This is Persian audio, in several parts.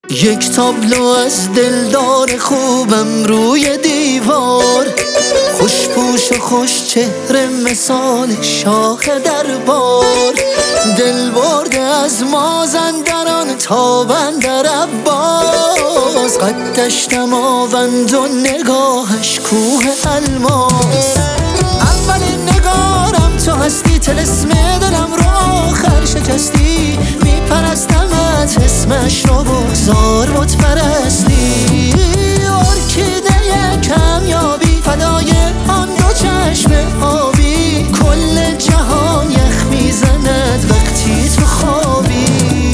یک تابلو از دلدار خوبم روی دیوار، خوش پوش و خوش چهره مثال شاخ دربار، دل برده از مازندران تا بندر عباس، قدش دماوند و نگاهش کوه الماس. اولین نگارم تو هستی، طلسم دلم رو آخر شکستی، میپرستمت اسمش رو بگذار بت پرستی. ارکیده کمیابی فدای آن دو چشم آبی، کل جهان یخ میزند وقتی تو خوابی.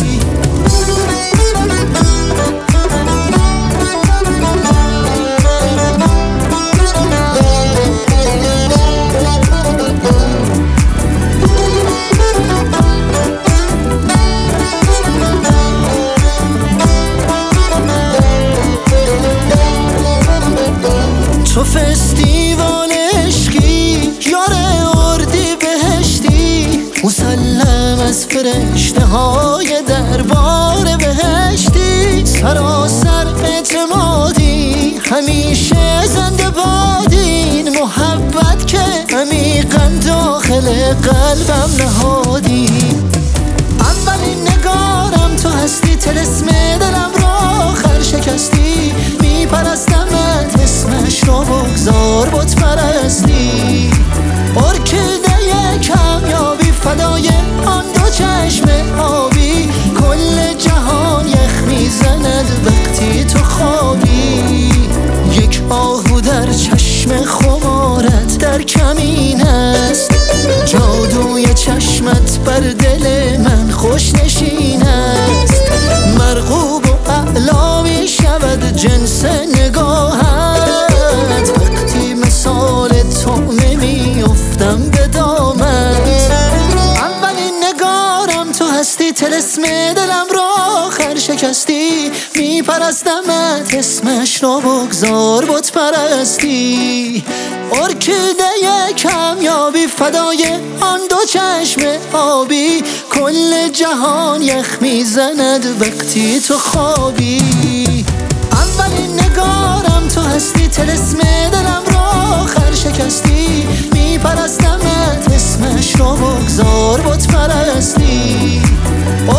تو فستیوال عشقی، یار اردی بهشتی، مسلم از فرشته های دربار بهشتی، سراسر اعتمادی همیشه زنده بادین، محبت که عمیقا داخل قلبم نهادی. اولین نگارم تو هستی، طلسم دلم رو آخر شکستی، میپرستمت اسمش رو بگذار بت پرستی. ارکیده کمیابی فدای آن دو چشم آبی، کل جهان یخ میزند وقتی تو خوابی. یک آهو در چشم خمارت در کمین است، جادوی چشمت بر دل من خوش نشین است، مرغوب و اعلا می شود جنس نگاهت، وقتی مثال طعمه می افتم به دامت. اولین نگارم تو هستی، طلسم دلم رو آخر شکستی، میپرستمت اسمش رو بگذار بت پرستی. ارکیده کمیابی فدای آن دو چشم آبی، کل جهان یخ میزند وقتی تو خوابی. اولین نگارم تو هستی، طلسم دلم رو آخر شکستی، میپرستمت اسمش رو بگذار بت پرستی.